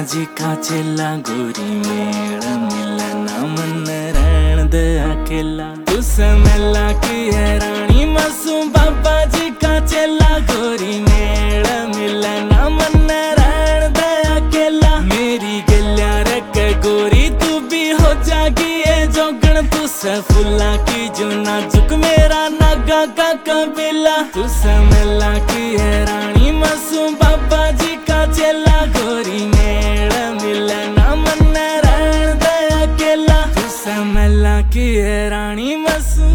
जी का चेला गोरी मेल मिलना मन रहन दे अकेला तू समझला की है रानी मासूम बाबा जी का चेला गोरी मेल मिलना मन रहन दे अकेला मेरी गलिया रख गोरी तू भी हो जागी है जोगण तू सफुला की जो नाजुक मेरा नागा का कबीला तू समझला की है रानी मासूम बाबा जी का चेला गोरी मेल मिलना मन रहन दे अकेला तू समझला की है रानी मासूम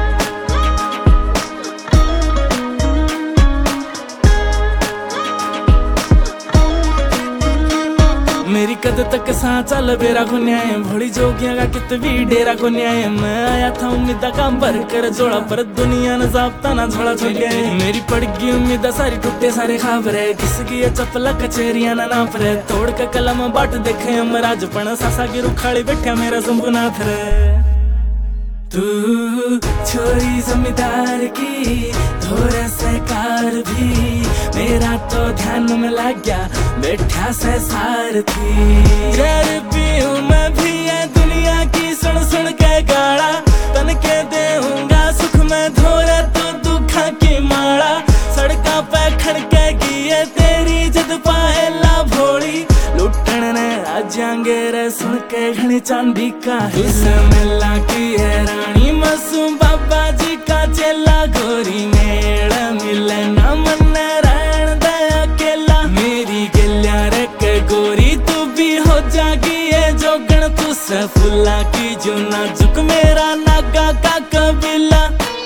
मेरी कद तक सा चल बेरा को न्याय भोली जोगिया का कित भी डेरा को न्याय मैं आया था उम्मीदा का भर कर जोड़ा पर दुनिया न जापता ना झोला छोड़ गया मेरी पड़ गई उम्मीदा सारी टूटे सारे खाब रहे किसकी ये चपला कचेरिया ना नाप रहे तोड़ के कलम बाट देखे हम राजपण सासा की रुखाड़ी बैठा मेरा शंभुनाथ रे तू छोरी जमींदार की थोड़ा से कार भी मेरा तो ध्यान में लग गया बैठा से सारथी घर भी हूँ मैं भी है दुनिया की सुन सुन के गाड़ा तन के देऊंगा सुख में धोरा तो दुखा की माड़ा सड़का पे खड़के गिए तेरी जद पाएला भोली लुटन ने राजांगे रे सुन के घनी चांदी का समझला की है रानी मासूम बाबा जी का चेला गोरी मेल मिलना मन रहन दे अकेला मेरी गलिया रख गोरी तू भी हो जागी है जोगण तू सफुला की जो नाजुक मेरा नागा का कबीला